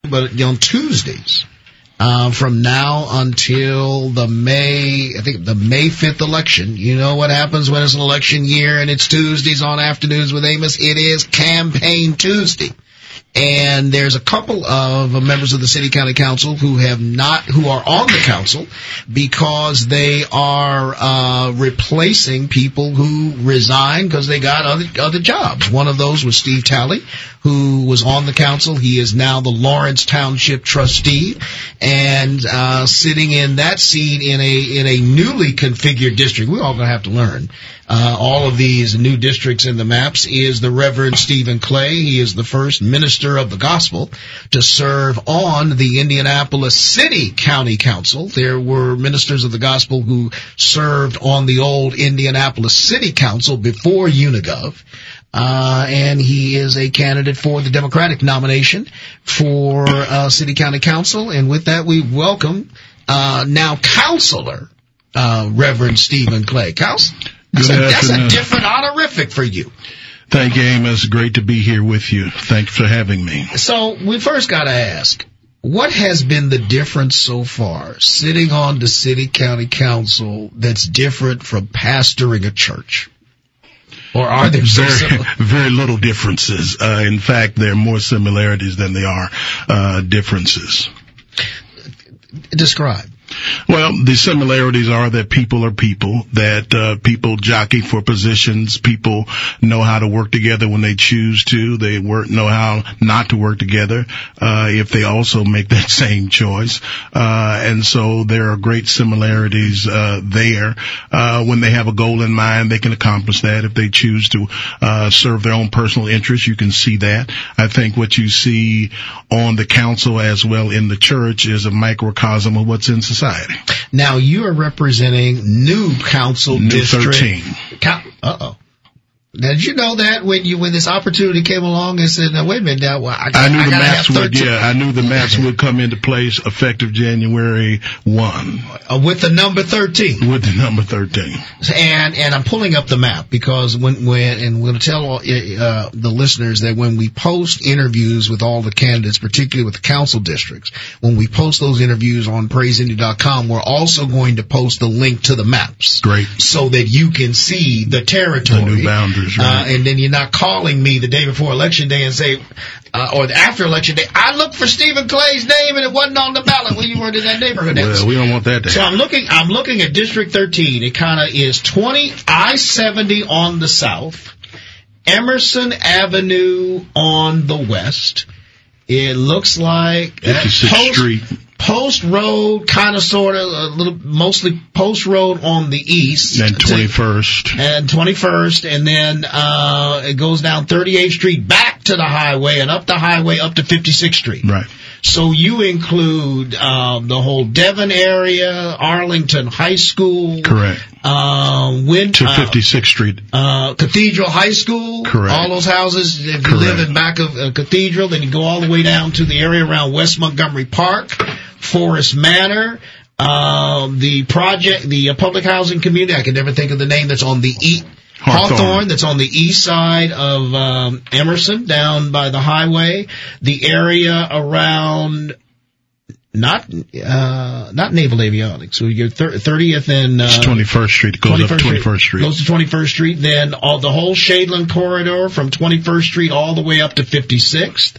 but on Tuesdays, from now until the May 5th election. You know what happens when it's an election year and it's Tuesdays on Afternoons with Amos? It is Campaign Tuesday. And there's a couple of members of the City County Council who are on the council because they are replacing people who resigned because they got other jobs. One of those was Steve Talley, who was on the council. He is now the Lawrence Township trustee, and sitting in that seat in a newly configured district. We're all going to have to learn all of these new districts in the maps is the Reverend Stephen Clay. He is the first minister of the gospel to serve on the Indianapolis City County Council. There were ministers of the gospel who served on the old Indianapolis City Council before Unigov. And he is a candidate for the Democratic nomination for City County Council. And with that, we welcome now Counselor Reverend Stephen Clay. That's a different honorific for you. Thank you, Amos. Great to be here with you. Thanks for having me. So we first got to ask, what has been the difference so far sitting on the City County Council that's different from pastoring a church? Or are there very little differences? In fact, there are more similarities than there are differences. Describe. Well, the similarities are that people are people, that people jockey for positions, people know how to work together when they choose to, they know how not to work together if they also make that same choice. And so there are great similarities there. When they have a goal in mind, they can accomplish that. If they choose to serve their own personal interests, you can see that. I think what you see on the council as well in the church is a microcosm of what's in society. Now, you are representing New Council District 13. Uh-oh. Now, did you know that when this opportunity came along and said, now, wait a minute, now, I knew the maps would come into place effective January 1. With the number 13. With the number 13. And I'm pulling up the map because and we're going to tell the listeners that when we post interviews with all the candidates, particularly with the council districts, when we post those interviews on praiseindy.com, we're also going to post the link to the maps. Great. So that you can see the territory. The new boundaries. Right. And then you're not calling me the day before Election Day and say, or after Election Day, I looked for Stephen Clay's name and it wasn't on the ballot when you weren't in that neighborhood. Well, we don't want that to happen. So I'm looking at District 13. It kind of is I-70 on the south, Emerson Avenue on the west. It looks like 56th Street. Post Road, kind of, sort of, mostly Post Road on the east. And 21st. And 21st, and then it goes down 38th Street back to the highway and up the highway up to 56th Street. Right. So you include the whole Devon area, Arlington High School. Correct. To 56th Street. Cathedral High School. Correct. All those houses, if you live in back of Cathedral, then you go all the way down to the area around West Montgomery Park, Forest Manor, the public housing community, I can never think of the name, that's on the Hawthorne, that's on the east side of Emerson, down by the highway. The area around not Naval Avionics. So you're 30th and 21st Street. It goes up 21st Street. Goes to 21st Street. Then the whole Shadeland corridor from 21st Street all the way up to 56th.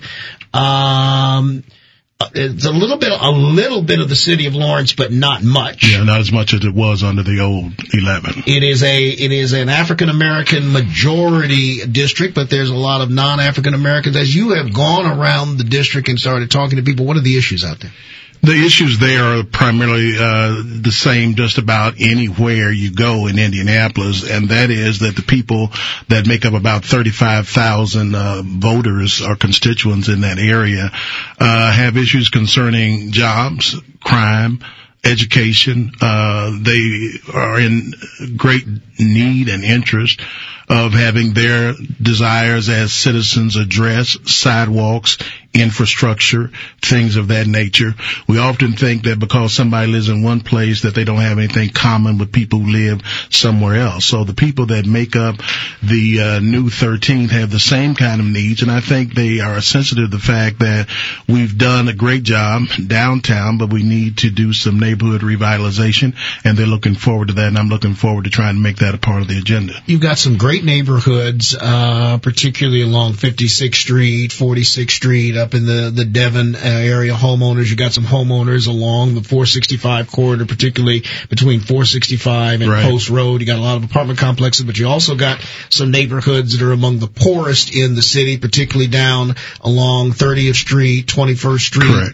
It's a little bit of the city of Lawrence, but not much. Yeah, not as much as it was under the old 11. It is an African American majority district, but there's a lot of non-African Americans. As you have gone around the district and started talking to people, what are the issues out there? The issues there are primarily the same just about anywhere you go in Indianapolis, and that is that the people that make up about 35,000 voters or constituents in that area have issues concerning jobs, crime, education. They are in great need and interest of having their desires as citizens addressed, sidewalks, infrastructure, things of that nature. We often think that because somebody lives in one place that they don't have anything common with people who live somewhere else. So the people that make up the new 13th have the same kind of needs, and I think they are sensitive to the fact that we've done a great job downtown, but we need to do some neighborhood revitalization, and they're looking forward to that, and I'm looking forward to trying to make that a part of the agenda. You've got some great neighborhoods, particularly along 56th Street, 46th Street, up in the Devon area, homeowners. You got some homeowners along the 465 corridor, particularly between 465 and Right. Post Road. You got a lot of apartment complexes, but you also got some neighborhoods that are among the poorest in the city, particularly down along 30th Street, 21st Street, Correct.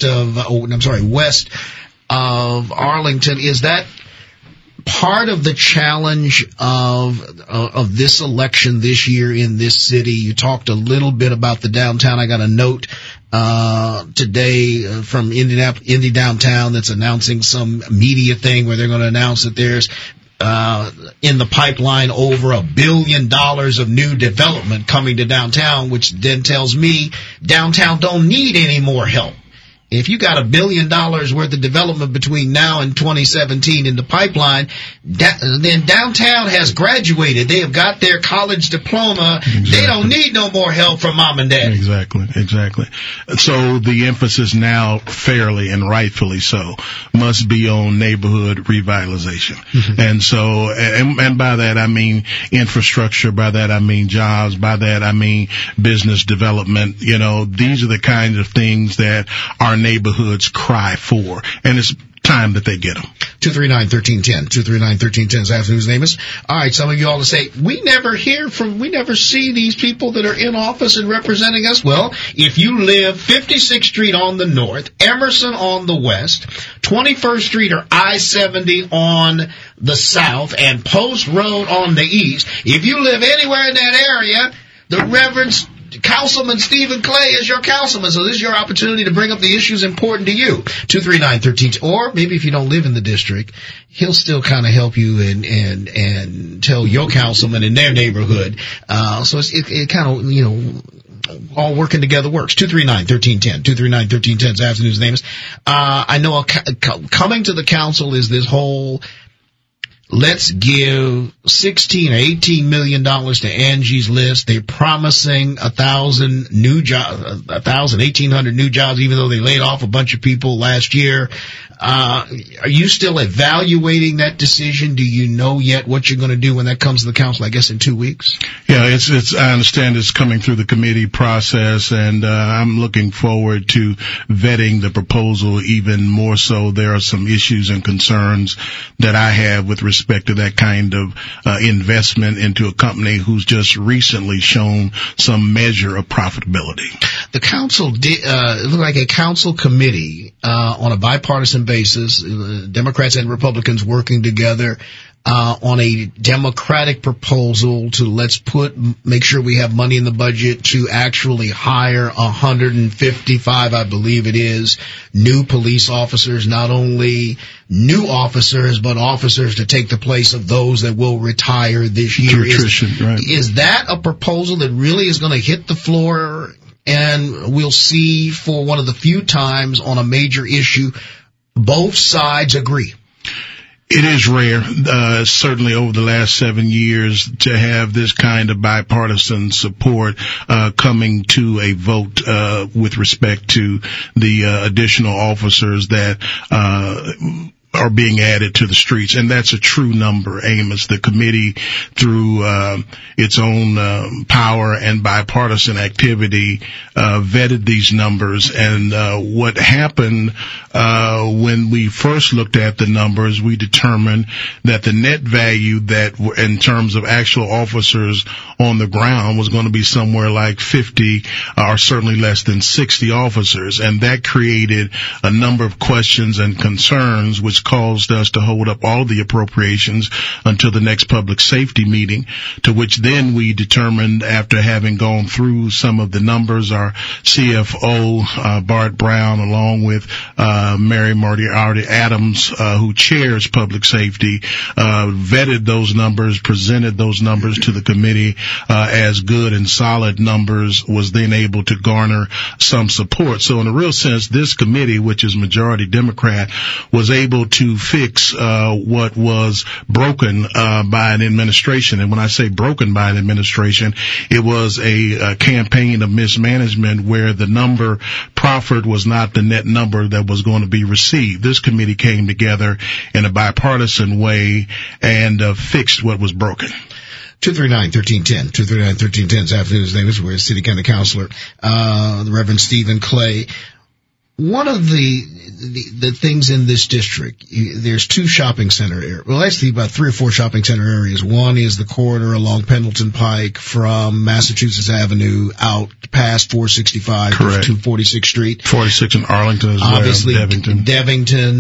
west of Arlington. Is that part of the challenge of this election this year in this city? You talked a little bit about the downtown. I got a note today from Indy Downtown that's announcing some media thing where they're going to announce that there's in the pipeline over $1 billion of new development coming to downtown, which then tells me downtown don't need any more help. If you got $1 billion worth of development between now and 2017 in the pipeline, then downtown has graduated. They have got their college diploma. Exactly. They don't need no more help from mom and dad. Exactly. So the emphasis now, fairly and rightfully so, must be on neighborhood revitalization. Mm-hmm. And so, and by that I mean infrastructure, by that I mean jobs, by that I mean business development. You know, these are the kinds of things that our neighborhoods cry for, and it's time that they get them. 239-1310. 239-1310 is Afternoon's Amos. All right, some of you all to say, we never see these people that are in office and representing us. Well, if you live 56th Street on the north, Emerson on the west, 21st Street or I-70 on the south, and Post Road on the east, if you live anywhere in that area, the Reverend Councilman Stephen Clay is your councilman, so this is your opportunity to bring up the issues important to you. 239-13, or maybe if you don't live in the district, he'll still kind of help you and tell your councilman in their neighborhood. So it kind of, you know, all working together works. 239-1310. 239-1310 is Afternoon's Amos. I know coming to the council is this whole let's give $16 or $18 million to Angie's List. They're promising 1,000 new jobs, 1,800 new jobs, even though they laid off a bunch of people last year. Are you still evaluating that decision? Do you know yet what you're going to do when that comes to the council, I guess, in 2 weeks? Yeah, I understand it's coming through the committee process, and I'm looking forward to vetting the proposal even more so. There are some issues and concerns that I have with respect to that kind of investment into a company who's just recently shown some measure of profitability. The council it looked like a council committee on a bipartisan basis, Democrats and Republicans working together on a Democratic proposal to make sure we have money in the budget to actually hire 155, I believe it is, new police officers, not only new officers, but officers to take the place of those that will retire this year. Right. Is that a proposal that really is going to hit the floor, and we'll see for one of the few times on a major issue both sides agree? It is rare, certainly over the last 7 years, to have this kind of bipartisan support coming to a vote with respect to the additional officers that are being added to the streets, and that's a true number, Amos. The committee, through its own power and bipartisan activity, vetted these numbers. And what happened when we first looked at the numbers, we determined that the net value that, in terms of actual officers on the ground, was going to be somewhere like 50 or certainly less than 60 officers, and that created a number of questions and concerns, which caused us to hold up all the appropriations until the next public safety meeting, to which then we determined, after having gone through some of the numbers, our CFO, Bart Brown, along with Mary Moriarty Adams, who chairs public safety, vetted those numbers, presented those numbers to the committee as good and solid numbers, was then able to garner some support. So in a real sense, this committee, which is majority Democrat, was able to fix what was broken by an administration. And when I say broken by an administration, it was a campaign of mismanagement where the number proffered was not the net number that was going to be received. This committee came together in a bipartisan way and fixed what was broken. 239-1310. 239-1310 is Afternoon's name. Is where City County Councilor, the Reverend Stephen Clay. One of the things in this district, there's two shopping center areas. Well, actually about 3 or 4 shopping center areas. One is the corridor along Pendleton Pike from Massachusetts Avenue out past 465 to 246th Street. 46 in Arlington as well. Obviously, Devington,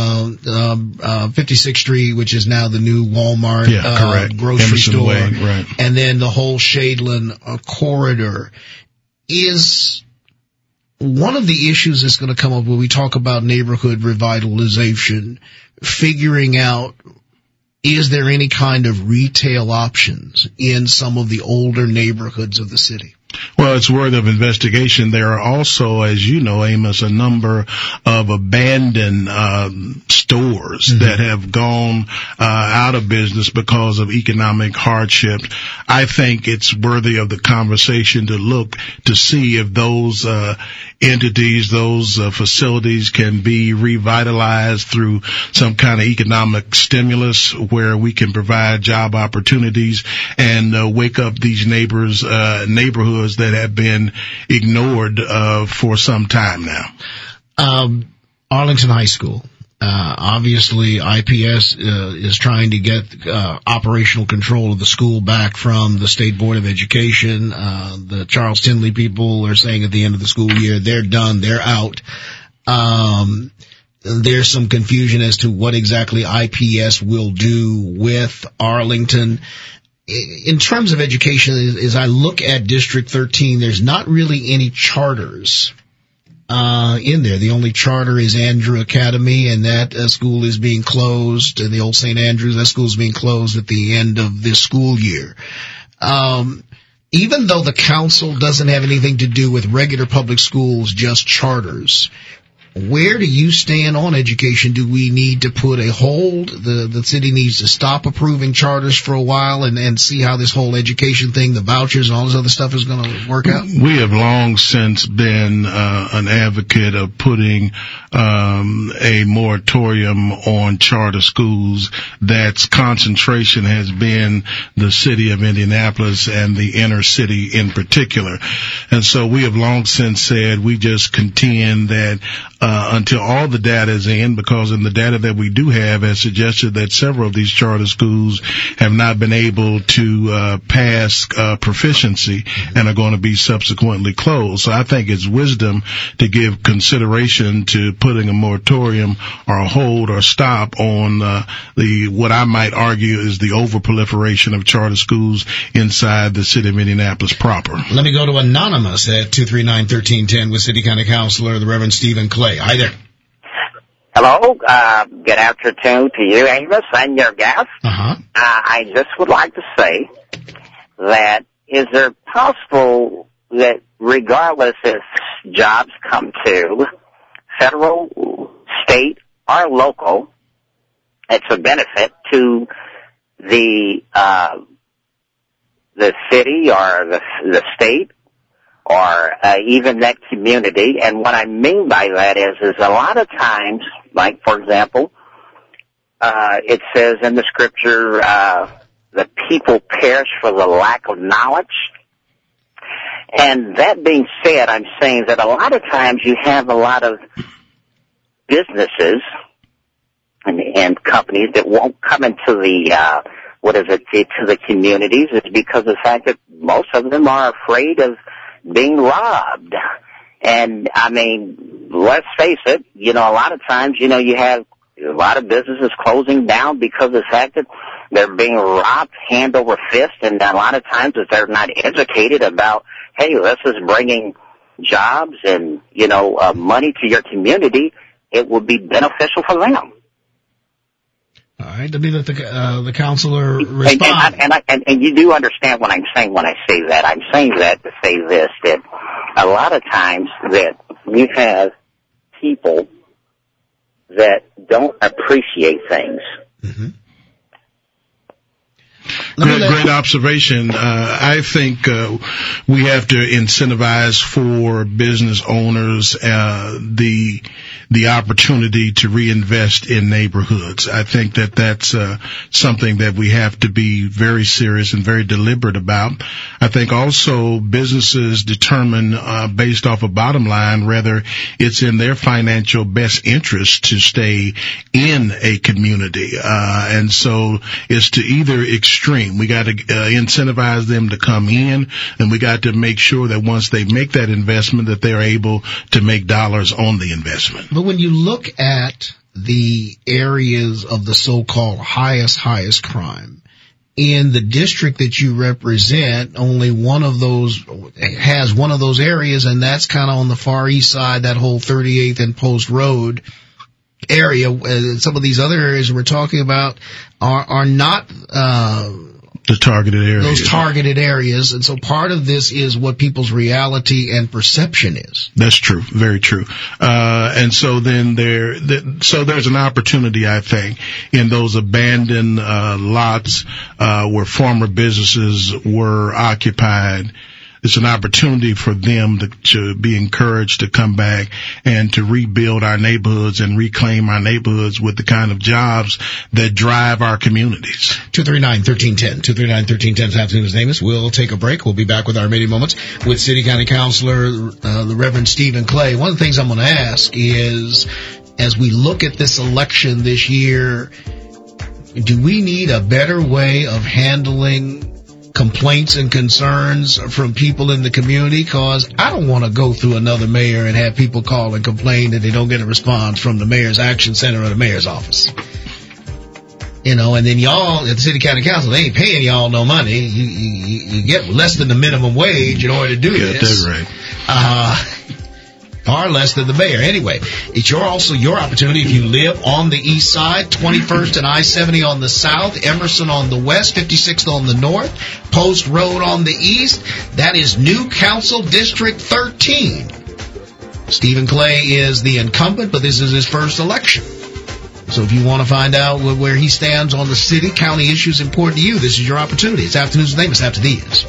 56th Street, which is now the new Walmart, grocery Emerson store. Way, right. And then the whole Shadeland corridor is one of the issues that's going to come up when we talk about neighborhood revitalization, figuring out, is there any kind of retail options in some of the older neighborhoods of the city? Well, it's worthy of investigation. There are also, as you know, Amos, a number of abandoned stores that have gone out of business because of economic hardship. I think it's worthy of the conversation to look to see if those entities, those facilities can be revitalized through some kind of economic stimulus where we can provide job opportunities and wake up these neighborhoods that have been ignored for some time now. Arlington High School. Obviously, IPS is trying to get operational control of the school back from the State Board of Education. The Charles Tinley people are saying at the end of the school year, they're done, they're out. There's some confusion as to what exactly IPS will do with Arlington. In terms of education, as I look at District 13, there's not really any charters in there. The only charter is Andrew Academy, and that school is being closed. And the old St. Andrews, that school is being closed at the end of this school year. Even though the council doesn't have anything to do with regular public schools, just charters, where do you stand on education? Do we need to put a hold? The city needs to stop approving charters for a while and see how this whole education thing, the vouchers and all this other stuff is going to work out? We have long since been an advocate of putting a moratorium on charter schools. That's concentration has been the city of Indianapolis and the inner city in particular. And so we have long since said we just contend that until all the data is in, because in the data that we do have has suggested that several of these charter schools have not been able to pass proficiency and are going to be subsequently closed. So I think it's wisdom to give consideration to putting a moratorium or a hold or stop on what I might argue is the overproliferation of charter schools inside the city of Indianapolis proper. Let me go to Anonymous at 239-1310 with City County Councilor, the Reverend Stephen Clay. Hi there. Hello. Good afternoon to you, Amos, and your guest. I just would like to say that is there possible that regardless if jobs come to federal, state, or local, it's a benefit to the city or the state or even that community. And what I mean by that is a lot of times, like for example, it says in the scripture, the people perish for the lack of knowledge. And that being said, I'm saying that a lot of times you have a lot of businesses and companies that won't come into the to the communities. It's because of the fact that most of them are afraid of being robbed. And I mean, let's face it, a lot of times, you have a lot of businesses closing down because of the fact that they're being robbed hand over fist, and a lot of times if they're not educated about, hey, this is bringing jobs and, money to your community, it would be beneficial for them. All right, let me let the counselor respond. And you do understand what I'm saying when I say that. I'm saying that to say this, that a lot of times that you have people that don't appreciate things. Mm-hmm. Great observation. I think we have to incentivize for business owners the opportunity to reinvest in neighborhoods. I think that that's something that we have to be very serious and very deliberate about. I think also businesses determine based off a bottom line whether it's in their financial best interest to stay in a community. And so it's to either extreme. We got to incentivize them to come in, and we got to make sure that once they make that investment that they're able to make dollars on the investment. But when you look at the areas of the so-called highest crime, in the district that you represent, only one of those has one of those areas, and that's kind of on the far east side, that whole 38th and Post Road area. Some of these other areas we're talking about are not the targeted areas. Those targeted areas. And so part of this is what people's reality and perception is. That's true. Very true. And so then there's an opportunity, I think, in those abandoned lots where former businesses were occupied. It's an opportunity for them to be encouraged to come back and to rebuild our neighborhoods and reclaim our neighborhoods with the kind of jobs that drive our communities. 239-1310. 239-1310 this afternoon's name is. We'll take a break. We'll be back with our remaining moments with City County Councilor, the Reverend Stephen Clay. One of the things I'm going to ask is, as we look at this election this year, do we need a better way of handling complaints and concerns from people in the community? Because I don't want to go through another mayor and have people call and complain that they don't get a response from the mayor's action center or the mayor's office. And then y'all at the City County Council, they ain't paying y'all no money. You get less than the minimum wage in order to do this. That's right. Far less than the mayor. Anyway, it's your opportunity if you live on the east side, 21st and I-70 on the south, Emerson on the west, 56th on the north, Post Road on the east. That is New Council District 13. Stephen Clay is the incumbent, but this is his first election. So if you want to find out where he stands on the city, county issues important to you, this is your opportunity. It's Afternoons with Amos after these.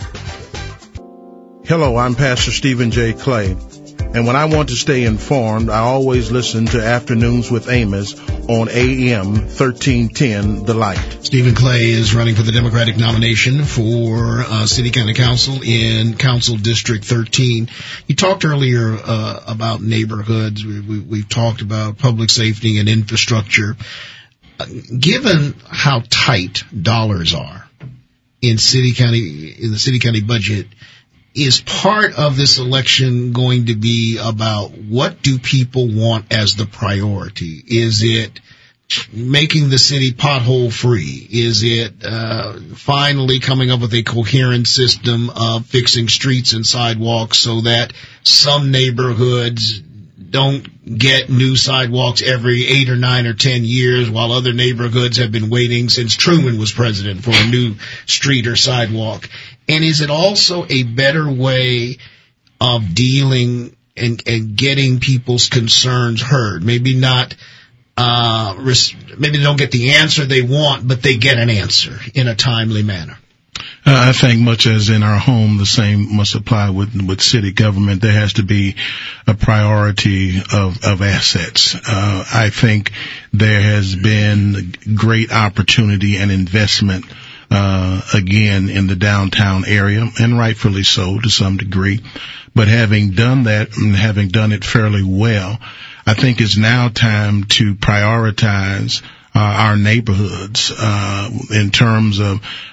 Hello, I'm Pastor Stephen J. Clay. And when I want to stay informed, I always listen to Afternoons with Amos on AM 1310, The Light. Stephen Clay is running for the Democratic nomination for City County Council in Council District 13. You talked earlier about neighborhoods. We've talked about public safety and infrastructure. Given how tight dollars are in the city county budget, is part of this election going to be about what do people want as the priority? Is it making the city pothole free? Is it finally coming up with a coherent system of fixing streets and sidewalks so that some neighborhoods don't get new sidewalks every 8 or 9 or 10 years while other neighborhoods have been waiting since Truman was president for a new street or sidewalk? And is it also a better way of dealing and getting people's concerns heard? Maybe not, maybe they don't get the answer they want, but they get an answer in a timely manner. I think much as in our home, the same must apply with city government. There has to be a priority of assets. I think there has been great opportunity and investment again in the downtown area, and rightfully so to some degree. But having done that and having done it fairly well, I think it's now time to prioritize our neighborhoods in terms of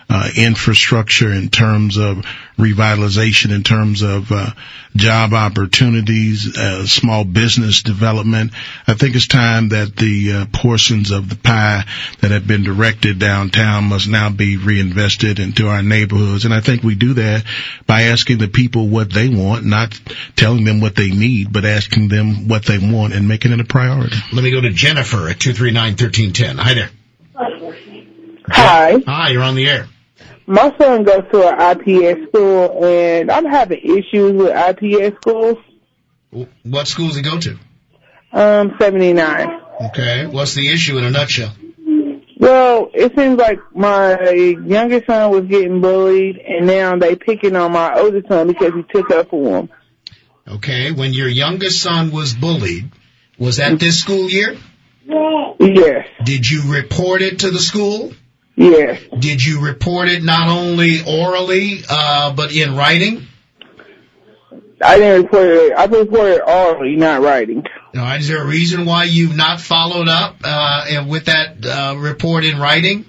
infrastructure, in terms of revitalization, in terms of job opportunities, small business development. I think it's time that the portions of the pie that have been directed downtown must now be reinvested into our neighborhoods. And I think we do that by asking the people what they want, not telling them what they need, but asking them what they want and making it a priority. Let me go to Jennifer at 239-1310. Hi there. Hi. Hi, you're on the air. My son goes to an IPS school, and I'm having issues with IPS schools. What school does he go to? 79. Okay. What's the issue in a nutshell? Well, it seems like my youngest son was getting bullied, and now they picking on my older son because he took up for him. Okay. When your youngest son was bullied, was that this school year? Yes. Did you report it to the school? Yes. Did you report it not only orally, but in writing? I didn't report it. I reported orally, not writing. All right. Is there a reason why you've not followed up with that report in writing?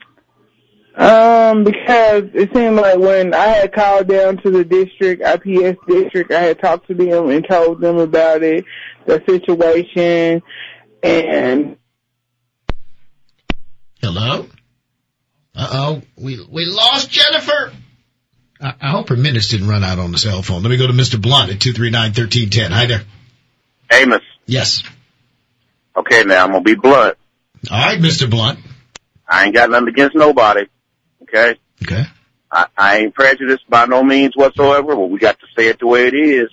Because it seemed like when I had called down to the district, IPS district, I had talked to them and told them about it, the situation, and... Hello? Uh-oh. We lost Jennifer. I hope her minutes didn't run out on the cell phone. Let me go to Mr. Blunt at 239-1310. Hi there. Amos. Yes. Okay, now I'm going to be blunt. All right, Mr. Blunt. I ain't got nothing against nobody. Okay? Okay. I ain't prejudiced by no means whatsoever, but we got to say it the way it is.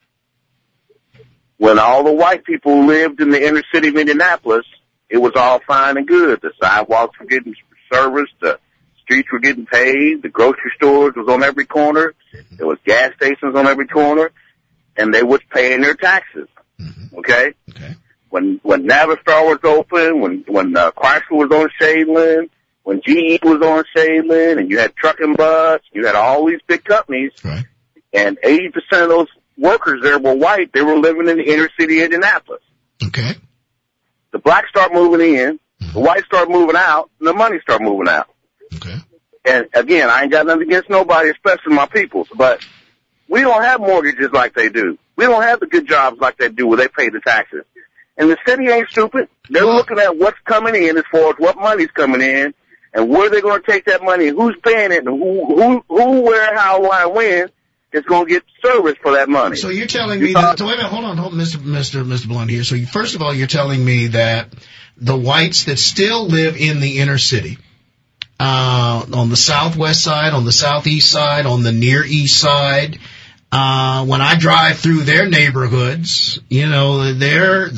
When all the white people lived in the inner city of Indianapolis, it was all fine and good. The sidewalks were getting serviced, the streets were getting paved, the grocery stores was on every corner, there was gas stations on every corner, and they was paying their taxes. Mm-hmm. Okay? Okay. When Navistar was open, when Chrysler was on Shadeland, when GE was on Shadeland, and you had Trucking Bus, you had all these big companies, right, and 80% of those workers there were white. They were living in the inner city of Indianapolis. Okay. The blacks start moving in, the whites start moving out, and the money start moving out. Okay. And again, I ain't got nothing against nobody, especially my peoples, but we don't have mortgages like they do. We don't have the good jobs like they do where they pay the taxes. And the city ain't stupid. They're looking at what's coming in as far as what money's coming in and where they're going to take that money and who's paying it and who, where, how, why, when is going to get service for that money. So you're telling me that, so wait a minute, hold on, Mr. Blunt here. So first of all, you're telling me that the whites that still live in the inner city, on the southwest side, on the southeast side, on the near east side, when I drive through their neighborhoods, you know, those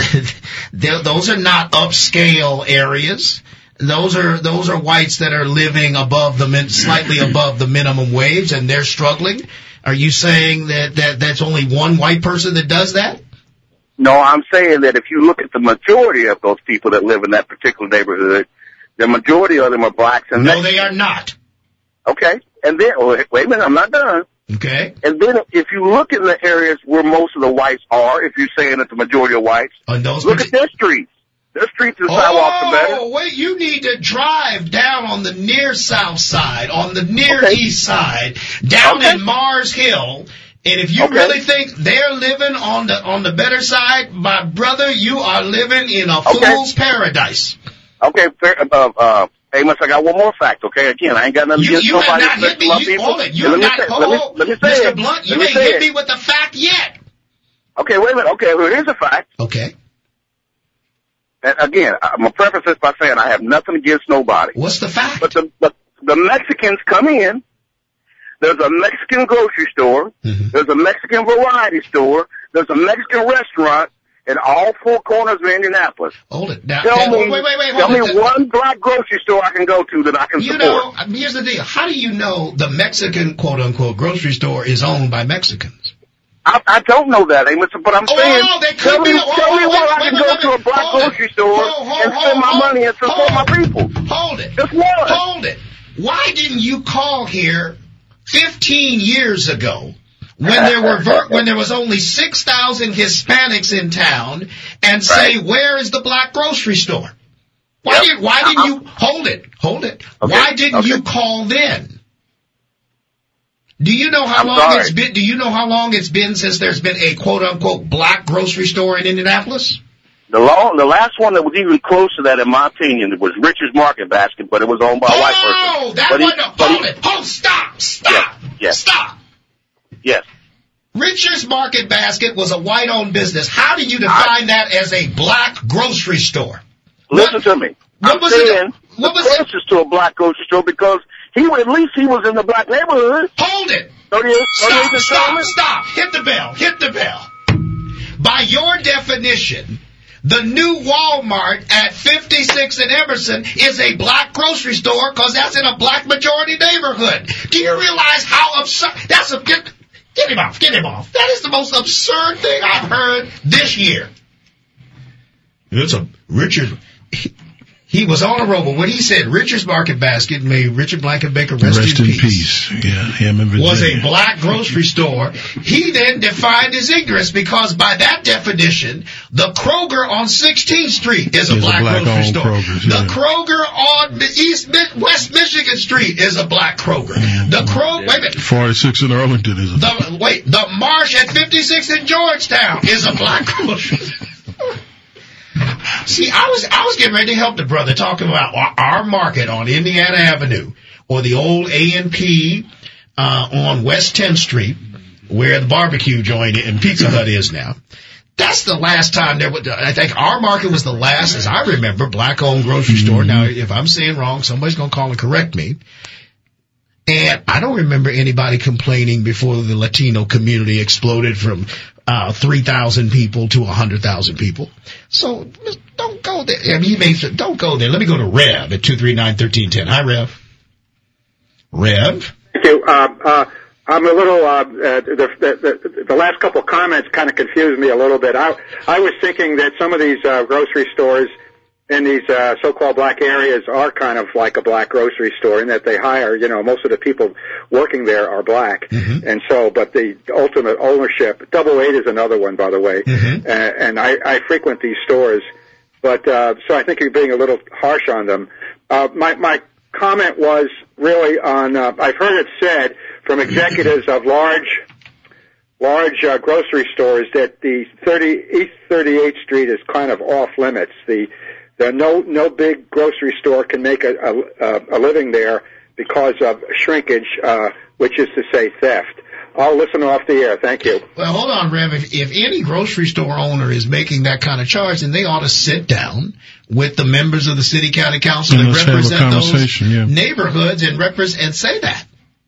are not upscale areas. Those are whites that are living slightly above the minimum wage, and they're struggling. Are you saying that's only one white person that does that? No, I'm saying that if you look at the majority of those people that live in that particular neighborhood, the majority of them are blacks and No, they are not. Okay. And then, wait a minute, I'm not done. Okay. And then if you look in the areas where most of the whites are, if you're saying that the majority of whites, look at their streets. Their streets and sidewalks are better. Oh, wait, you need to drive down on the near south side, on the near east side, down in Mars Hill. And if you really think they're living on the better side, my brother, you are living in a fool's paradise. Okay, Amos, I got one more fact, okay? Again, I ain't got nothing against nobody. You have not hit me. Let me say Mr. Blunt, you ain't hit me with the fact yet. Okay, wait a minute. Okay, well, here's a fact. Okay. And again, I'm going to preface this by saying I have nothing against nobody. What's the fact? But the Mexicans come in. There's a Mexican grocery store. Mm-hmm. There's a Mexican variety store. There's a Mexican restaurant in all four corners of Indianapolis. Hold it. Now, tell me hold one black grocery store I can go to that I can support. You know, here's the deal. How do you know the Mexican, quote-unquote, grocery store is owned by Mexicans? I don't know that, Amos, but I'm saying, tell me where I can go to a black grocery store and spend my money and support my people. Hold it. Just one. Hold it. Why didn't you call here 15 years ago when there was only 6,000 Hispanics in town and say, where is the black grocery store? Why didn't you hold it? Okay. Why didn't you call then? Do you know how long it's been? Do you know how long it's been since there's been a quote unquote black grocery store in Indianapolis? The last one that was even close to that, in my opinion, was Richard's Market Basket, but it was owned by a white person. Oh, that wasn't. Stop. Yes. Stop. Yes. Richard's Market Basket was a white-owned business. How do you define that as a black grocery store? Listen to me. What was closest to a black grocery store because at least he was in the black neighborhood. Hold it. Stop. Hit the bell. By your definition, the new Walmart at 56 and Emerson is a black grocery store because that's in a black majority neighborhood. Do you realize how absurd? Get him off. That is the most absurd thing I've heard this year. He was on a roll, but when he said Richard's Market Basket, may Richard Blanket Baker rest in peace. Yeah, him in Virginia. Was a black grocery store. He then defined his ignorance because by that definition, the Kroger on 16th Street is a black grocery store. The Kroger on the West Michigan Street is a black Kroger. The Kroger, wait a minute. 46 in Arlington is a the Marsh at 56 in Georgetown is a black grocery store. See, I was getting ready to help the brother talking about our market on Indiana Avenue or the old A&P on West 10th Street where the barbecue joint and Pizza Hut is now. That's the last time I think our market was the last, as I remember, black-owned grocery store. Now, if I'm saying wrong, somebody's going to call and correct me. And I don't remember anybody complaining before the Latino community exploded from 3,000 people to 100,000 people. So don't go there. I mean, don't go there. Let me go to Rev at 239-1310. Hi, Rev. Rev. Thank you. I'm a little. The last couple of comments kind of confused me a little bit. I was thinking that some of these grocery stores in these so-called black areas are kind of like a black grocery store in that they hire, most of the people working there are black. Mm-hmm. And so, but the ultimate ownership, Double 8 is another one, by the way. Mm-hmm. And I frequent these stores, but, so I think you're being a little harsh on them. My comment was really on, I've heard it said from executives of large grocery stores that the East 38th Street is kind of off limits. No big grocery store can make a living there because of shrinkage, which is to say theft. I'll listen off the air. Thank you. Well, hold on, Rev. If any grocery store owner is making that kind of charge, then they ought to sit down with the members of the city county council and represent those neighborhoods and say that,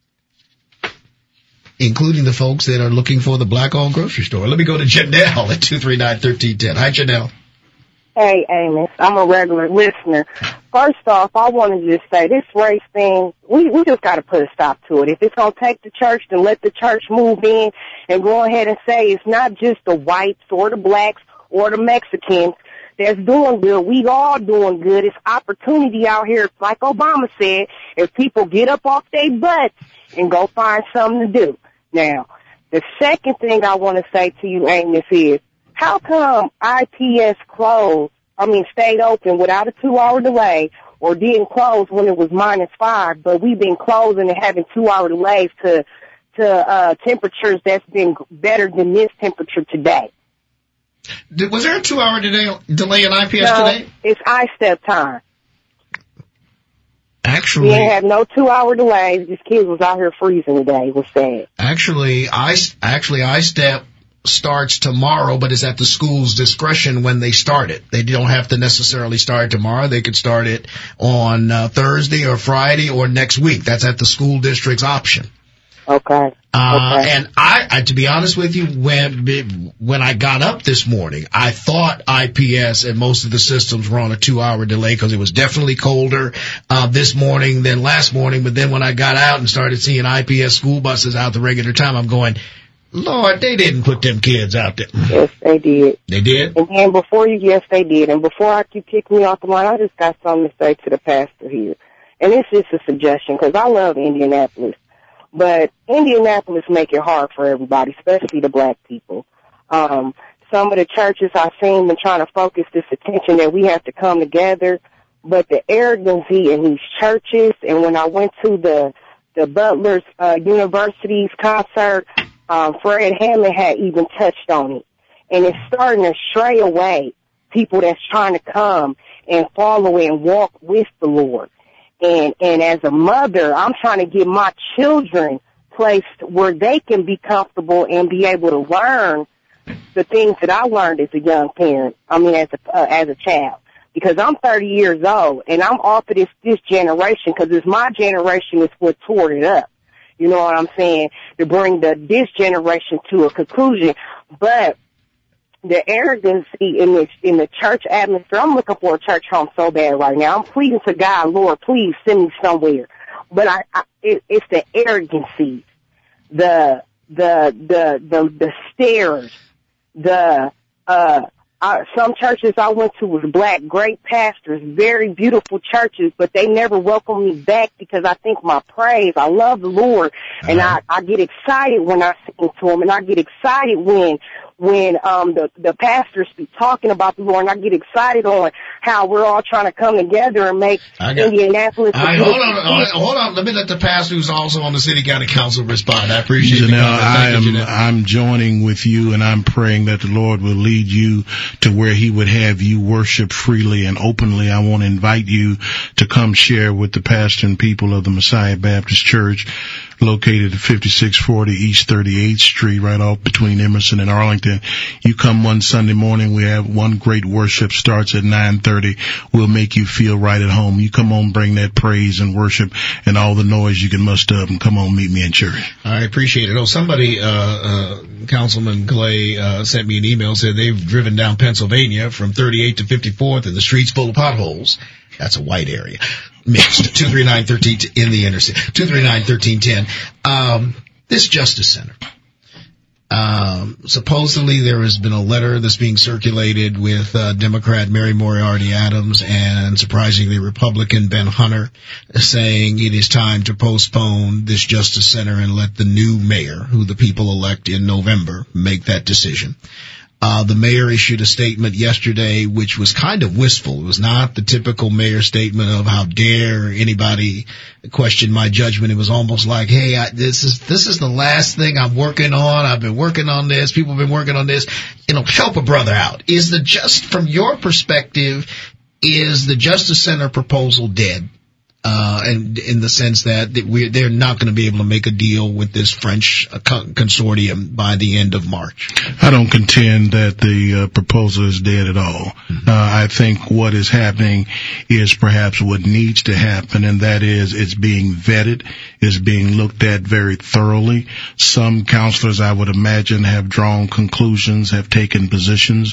including the folks that are looking for the black-owned grocery store. Let me go to Janelle at 239-1310. Hi, Janelle. Hey, Amos, I'm a regular listener. First off, I wanted to just say this race thing, we just got to put a stop to it. If it's going to take the church, then let the church move in and go ahead and say it's not just the whites or the blacks or the Mexicans that's doing good. We all doing good. It's opportunity out here. Like Obama said, if people get up off their butts and go find something to do. Now, the second thing I want to say to you, Amos, is how come IPS stayed open without a 2-hour delay or didn't close when it was -5, but we've been closing and having 2-hour delays to temperatures that's been better than this temperature today? Was there a 2-hour delay in IPS today? It's I-step time. Actually, we ain't had no 2-hour delays. These kids was out here freezing today. It was sad. Actually, I-step starts tomorrow, but it's at the school's discretion when they start it. They don't have to necessarily start tomorrow. They could start it on Thursday or Friday or next week. That's at the school district's option. Okay. And I, to be honest with you, when I got up this morning, I thought IPS and most of the systems were on a 2-hour delay because it was definitely colder this morning than last morning. But then when I got out and started seeing IPS school buses out the regular time, I'm going, Lord, they didn't put them kids out there. Yes, they did. They did? And yes, they did. And before you kick me off the line, I just got something to say to the pastor here. And it's just a suggestion because I love Indianapolis. But Indianapolis make it hard for everybody, especially the black people. Some of the churches I've seen been trying to focus this attention that we have to come together. but the arrogancy in these churches, and when I went to the Butler's University's concert, Fred Hammond had even touched on it. And it's starting to stray away people that's trying to come and follow and walk with the Lord. And as a mother, I'm trying to get my children placed where they can be comfortable and be able to learn the things that I learned as a young parent, as a child. Because I'm 30 years old, and I'm off of this generation, because it's my generation is what tore it up. You know what I'm saying? To bring this generation to a conclusion. But the arrogancy in the church atmosphere, I'm looking for a church home so bad right now. I'm pleading to God, Lord, please send me somewhere. But it's the arrogancy, the stares, some churches I went to was black, great pastors, very beautiful churches, but they never welcomed me back because I think my praise, I love the Lord, and I get excited when I sing to Him, and I get excited when the pastors be talking about the Lord, and I get excited on how we're all trying to come together and make Indianapolis. Hold on. Let me let the pastor who's also on the city county council respond. I appreciate it. I'm joining with you, and I'm praying that the Lord will lead you to where He would have you worship freely and openly. I want to invite you to come share with the pastor and people of the Messiah Baptist Church, located at 5640 East 38th Street, right off between Emerson and Arlington. You come one Sunday morning, we have one great worship, starts at 9:30. We'll make you feel right at home. You come on, bring that praise and worship and all the noise you can muster up, and come on, meet me in church. I appreciate it. Somebody, Councilman Clay, sent me an email, said they've driven down Pennsylvania from 38 to 54th and the streets full of potholes. That's a white area. Mixed. 239-13 in the interstate. 239-1310. This Justice Center. Supposedly there has been a letter that's being circulated with Democrat Mary Moriarty Adams and surprisingly Republican Ben Hunter saying it is time to postpone this Justice Center and let the new mayor, who the people elect in November, make that decision. The mayor issued a statement yesterday which was kind of wistful. It was not the typical mayor statement of how dare anybody question my judgment. It was almost like, hey, this is the last thing I'm working on. I've been working on this. People have been working on this. Help a brother out. From your perspective, is the Justice Center proposal dead? And in the sense that they're not going to be able to make a deal with this French consortium by the end of March. I don't contend that the proposal is dead at all. I think what is happening is perhaps what needs to happen, and that is it's being vetted, it's being looked at very thoroughly. Some counselors, I would imagine, have drawn conclusions, have taken positions.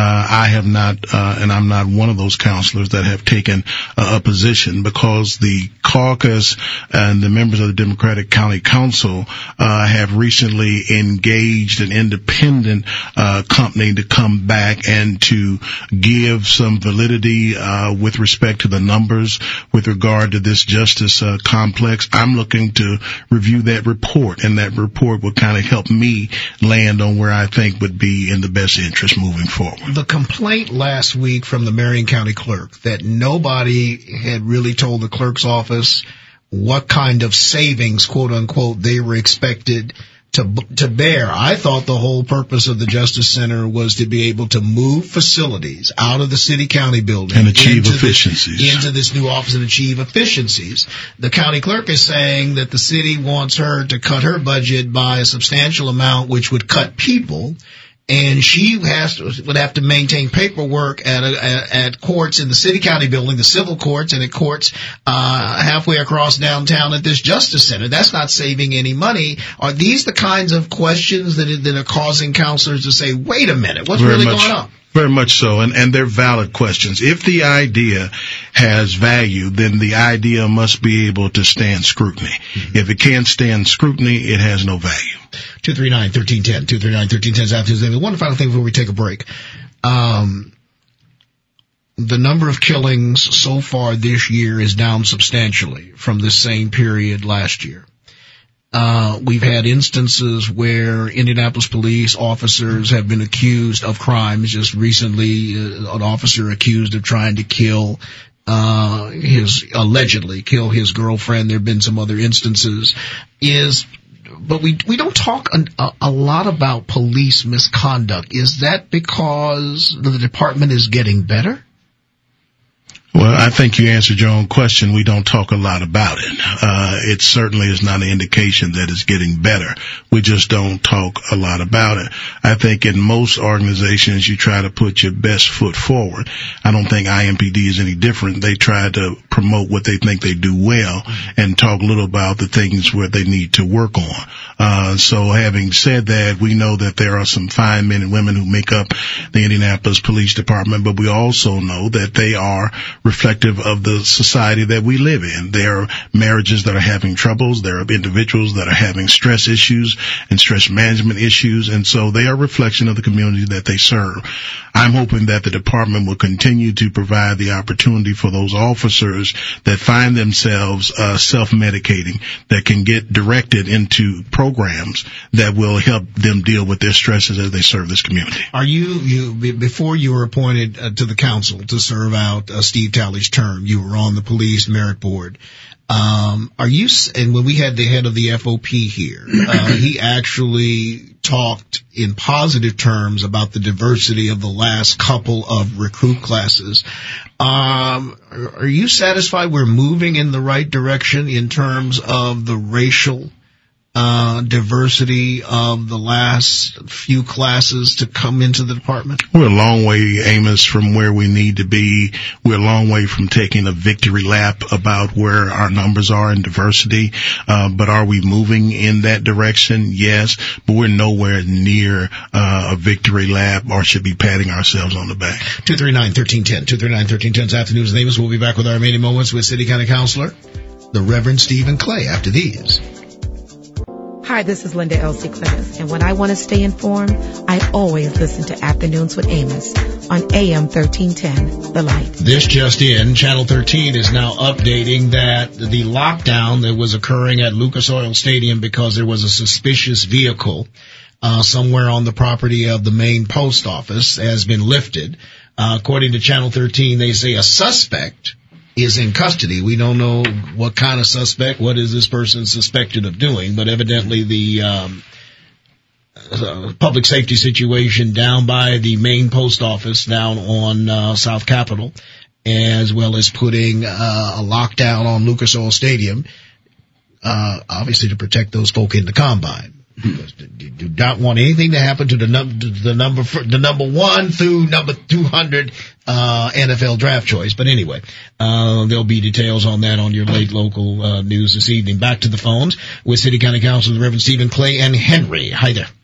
I have not, and I'm not one of those counselors that have taken a position, because the caucus and the members of the Democratic County Council have recently engaged an independent company to come back and to give some validity with respect to the numbers with regard to this justice complex. I'm looking to review that report, and that report will kind of help me land on where I think would be in the best interest moving forward. The complaint last week from the Marion County clerk that nobody had really told the clerk's office what kind of savings, quote unquote, they were expected to bear. I thought the whole purpose of the Justice Center was to be able to move facilities out of the city county building and achieve efficiencies into this new office and achieve efficiencies. The county clerk is saying that the city wants her to cut her budget by a substantial amount, which would cut people. And she would have to maintain paperwork at courts in the city county building, the civil courts, and at courts halfway across downtown at this Justice Center. That's not saving any money. Are these the kinds of questions that are causing counselors to say, wait a minute, what's really going on? Very much so, and they're valid questions. If the idea has value, then the idea must be able to stand scrutiny. Mm-hmm. If it can't stand scrutiny, it has no value. 239-1310. 239-1310 is after Tuesday. One final thing before we take a break. The number of killings so far this year is down substantially from the same period last year. We've had instances where Indianapolis police officers have been accused of crimes. Just recently, an officer accused of trying to kill allegedly kill his girlfriend. There have been some other instances. But we don't talk a lot about police misconduct. Is that because the department is getting better? Well, I think you answered your own question. We don't talk a lot about it. It certainly is not an indication that it's getting better. We just don't talk a lot about it. I think in most organizations, you try to put your best foot forward. I don't think IMPD is any different. They try to promote what they think they do well and talk a little about the things where they need to work on. So having said that, we know that there are some fine men and women who make up the Indianapolis Police Department, but we also know that they are reflective of the society that we live in. There are marriages that are having troubles. There are individuals that are having stress issues and stress management issues, and so they are a reflection of the community that they serve. I'm hoping that the department will continue to provide the opportunity for those officers that find themselves self-medicating, that can get directed into programs that will help them deal with their stresses as they serve this community. Are you before you were appointed to the council to serve out Steve Talley's term, you were on the police merit board. And when we had the head of the FOP here, he actually talked in positive terms about the diversity of the last couple of recruit classes. Are you satisfied we're moving in the right direction in terms of the racial diversity of the last few classes to come into the department? We're a long way, Amos, from where we need to be. We're a long way from taking a victory lap about where our numbers are in diversity. But are we moving in that direction? Yes, but we're nowhere near a victory lap or should be patting ourselves on the back. 239-1310. 239-1310's Afternoons with Amos. We'll be back with our remaining moments with City County Councilor, the Reverend Stephen Clay, after these. Hi, this is Linda Elsie Clemens, and when I want to stay informed, I always listen to Afternoons with Amos on AM 1310, The Light. This just in, Channel 13 is now updating that the lockdown that was occurring at Lucas Oil Stadium because there was a suspicious vehicle somewhere on the property of the main post office has been lifted. According to Channel 13, they say a suspect is in custody. We don't know what kind of suspect, what is this person suspected of doing, but evidently the public safety situation down by the main post office down on South Capitol, as well as putting a lockdown on Lucas Oil Stadium, obviously to protect those folk in the combine. Because you do not want anything to happen to the number 1 through number 200 NFL draft choice. But anyway, there'll be details on that on your late local news this evening. Back to the phones with City County Councilor Reverend Stephen Clay and Henry. Hi there.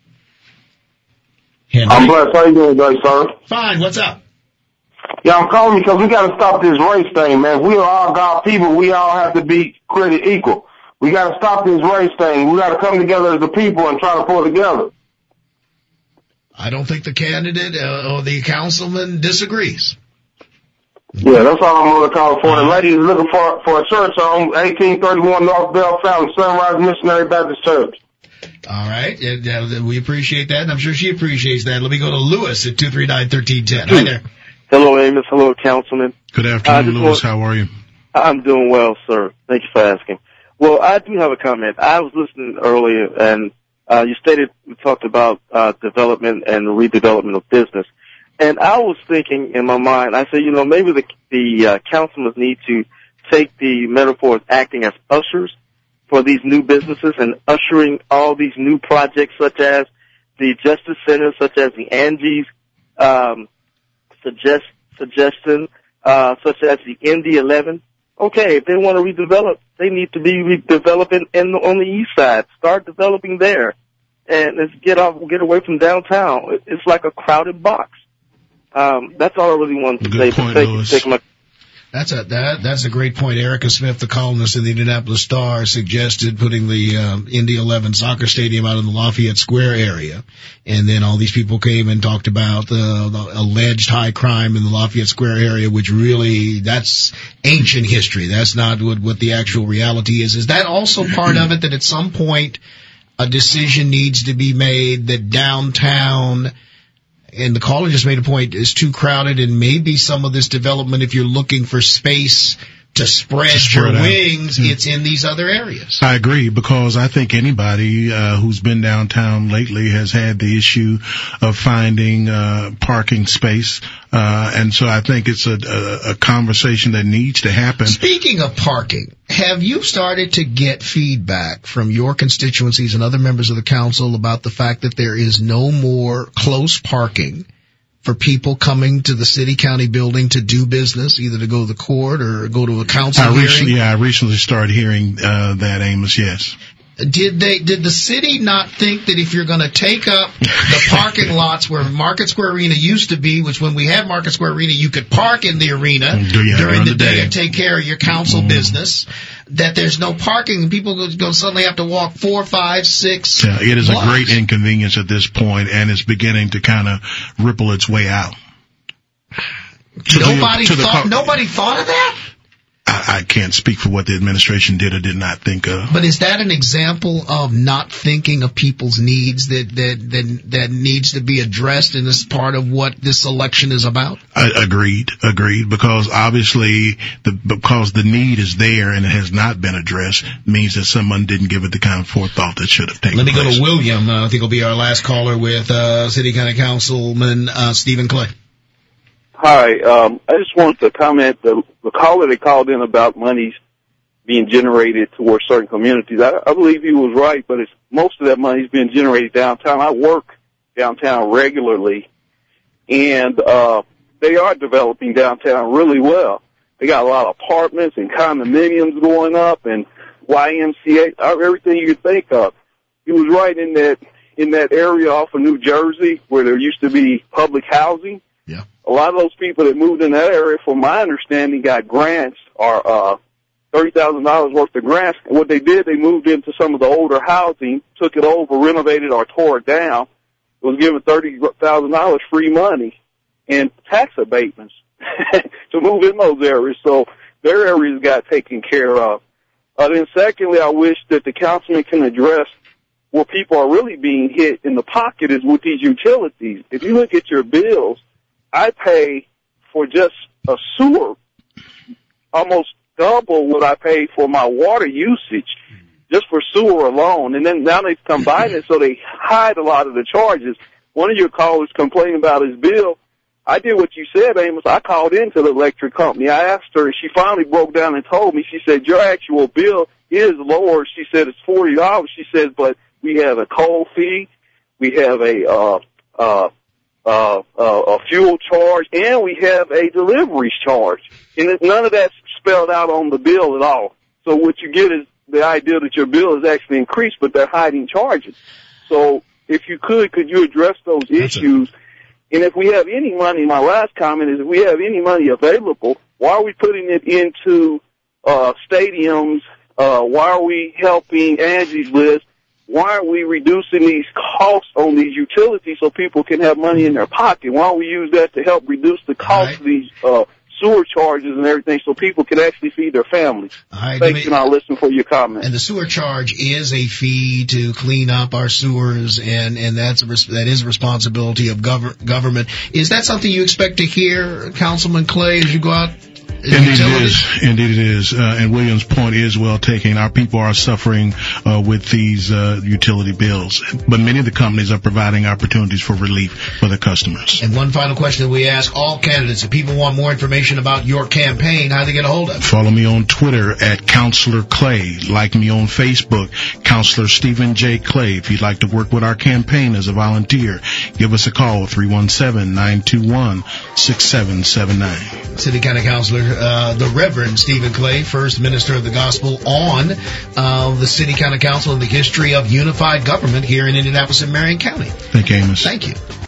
Henry. I'm blessed. How you doing today, sir? Fine. What's up? Yeah, I'm calling because we got to stop this race thing, man. We are all God people. We all have to be created equal. We got to stop this race thing. We got to come together as a people and try to pull together. I don't think the candidate or the councilman disagrees. Yeah, that's all I'm going to call for. The lady is looking for a church on 1831 North Bell Fountain, Sunrise Missionary Baptist Church. All right. We appreciate that, and I'm sure she appreciates that. Let me go to Lewis at 239-1310. Hi there. Hello, Amos. Hello, Councilman. Good afternoon, Lewis. How are you? I'm doing well, sir. Thank you for asking. Well, I do have a comment. I was listening earlier, and you talked about development and redevelopment of business. And I was thinking in my mind, I said, maybe the councilmen need to take the metaphor of acting as ushers for these new businesses and ushering all these new projects, such as the Justice Center, such as the Angie's suggestion, such as the Indy 11. Okay, if they want to redevelop, they need to be redeveloping on the east side. Start developing there, and let's get away from downtown. It's like a crowded box. That's all I really wanted to say. That's a great point. Erica Smith, the columnist of the Indianapolis Star, suggested putting the Indy 11 soccer stadium out in the Lafayette Square area. And then all these people came and talked about the alleged high crime in the Lafayette Square area, which really, that's ancient history. That's not what the actual reality is. Is that also part of it, that at some point a decision needs to be made that downtown and the caller just made a point, is too crowded, and maybe some of this development, if you're looking for space to spread your wings, it's in these other areas. I agree, because I think anybody who's been downtown lately has had the issue of finding parking space, and so I think it's a conversation that needs to happen. Speaking of parking, have you started to get feedback from your constituencies and other members of the council about the fact that there is no more close parking for people coming to the city-county building to do business, either to go to the court or go to a council hearing? I recently started hearing that, Amos, yes. Did the city not think that if you're going to take up the parking lots where Market Square Arena used to be, which when we had Market Square Arena, you could park in the arena during the day and take care of your council business, that there's no parking and people going to suddenly have to walk 4, 5, 6 it is blocks. A great inconvenience at this point, and it's beginning to kind of ripple its way out. Nobody thought of that? I can't speak for what the administration did or did not think of. But is that an example of not thinking of people's needs that needs to be addressed, and is part of what this election is about? Agreed, because obviously because the need is there and it has not been addressed means that someone didn't give it the kind of forethought that should have taken place. Let me go to William. I think he'll be our last caller with City County Councilman Stephen Clay. Hi, I just wanted to comment, the caller that called in about monies being generated towards certain communities. I believe he was right, but most of that money is being generated downtown. I work downtown regularly, and they are developing downtown really well. They got a lot of apartments and condominiums going up and YMCA, everything you could think of. He was right in that area off of New Jersey where there used to be public housing. Yeah. A lot of those people that moved in that area, from my understanding, got grants or $30,000 worth of grants. And what they did, they moved into some of the older housing, took it over, renovated or tore it down. It was given $30,000 free money and tax abatements to move in those areas. So their areas got taken care of. Then secondly, I wish that the councilman can address where people are really being hit in the pocket is with these utilities. If you look at your bills, I pay for just a sewer almost double what I pay for my water usage just for sewer alone. And then now they've combined it so they hide a lot of the charges. One of your callers complained about his bill. I did what you said, Amos. I called into the electric company. I asked her, and she finally broke down and told me. She said, your actual bill is lower. She said it's $40. She said, but we have a coal fee, we have a fuel charge, and we have a deliveries charge. And none of that's spelled out on the bill at all. So what you get is the idea that your bill is actually increased, but they're hiding charges. So if you could you address those issues? And if we have any money, my last comment is if we have any money available, why are we putting it into stadiums? Why are we helping Angie's List? Why aren't we reducing these costs on these utilities so people can have money in their pocket? Why don't we use that to help reduce the cost of these sewer charges and everything so people can actually feed their families? Thanks, and I'll listen for your comments. And the sewer charge is a fee to clean up our sewers, and that is a responsibility of government. Is that something you expect to hear, Councilman Clay, as you go out? Indeed it is. And William's point is well taken. Our people are suffering with these utility bills, but many of the companies are providing opportunities for relief for the customers. And one final question that we ask all candidates: if people want more information about your campaign, how do they get a hold of it? Follow me on Twitter at Councilor Clay. Like me on Facebook, Councilor Stephen J. Clay. If you'd like to work with our campaign as a volunteer, give us a call, 317-921-6779. City County Councilor, the Reverend Stephen Clay, first minister of the gospel on the City County Council and the history of unified government here in Indianapolis and Marion County. Thank you, Amos. Thank you.